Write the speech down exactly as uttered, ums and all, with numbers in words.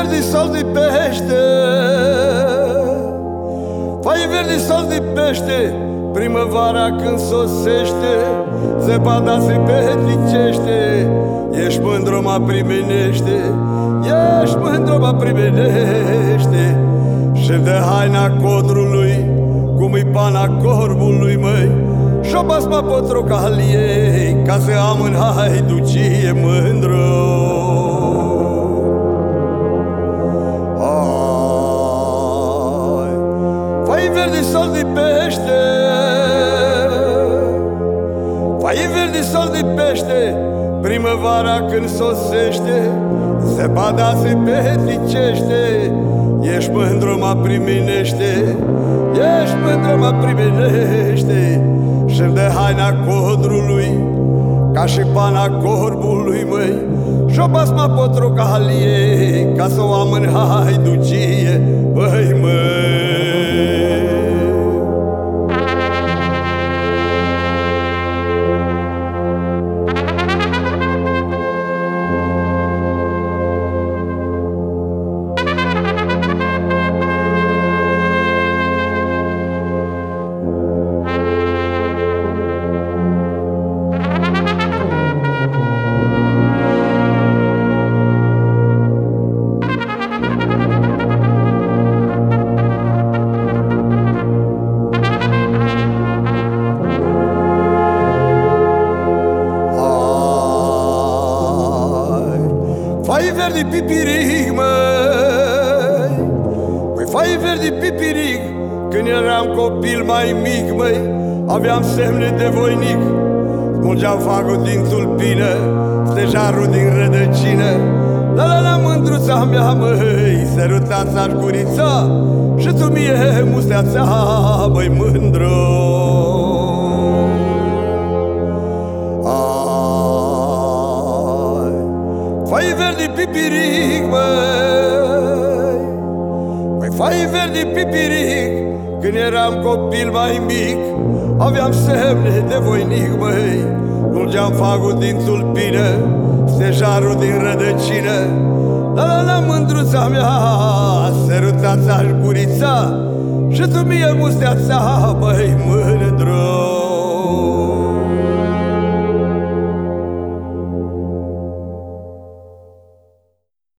verdi saldi pește, fai verdi saldi pește, primăvara când sosește, zăpada se petricește, ești mândru, mă primenește, ești mândru, mă primenește. Și de haina codrului, cum-i pana corbului, măi, și-o basma potrocal ei, ca să am în haiducie mândru. Ai, fai verdi sal de pește, fai verdi sal de pește, primăvara când sosește, zăpada se petricește, ești mândru, mă primenește, ești mândru, mă primenește. Și de haina codrului, ca și pana corbului, măi, și-o basma potrocal ei, ca să o am în haiducie, băi, măi. Fai verdi pipiric, măi, păi fai verdi pipiric. Când eram copil mai mic, măi, aveam semne de voinic. Smulgeam fagul din tulpină, stejarul din rădăcină. La la la mândruța mea, măi, sărutați-aș gurița, și tu mie musteața, măi, mândru. Fai verdi pipiric, măi, păi fai verdi pipiric. Când eram copil mai mic, aveam semne de voinic, măi. Mulgeam fagul din tulpină, stejarul din rădăcină. La la la mândruța mea, sărutați-aș gurița, și tu mie musteața, măi, mândru.